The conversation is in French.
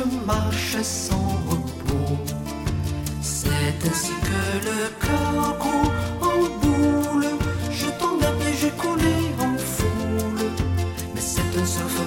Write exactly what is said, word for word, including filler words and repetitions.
je marche sans repos. C'est ainsi que le cœur gros en boule, je tombe à pied, j'ai collé en foule. Mais c'est un surf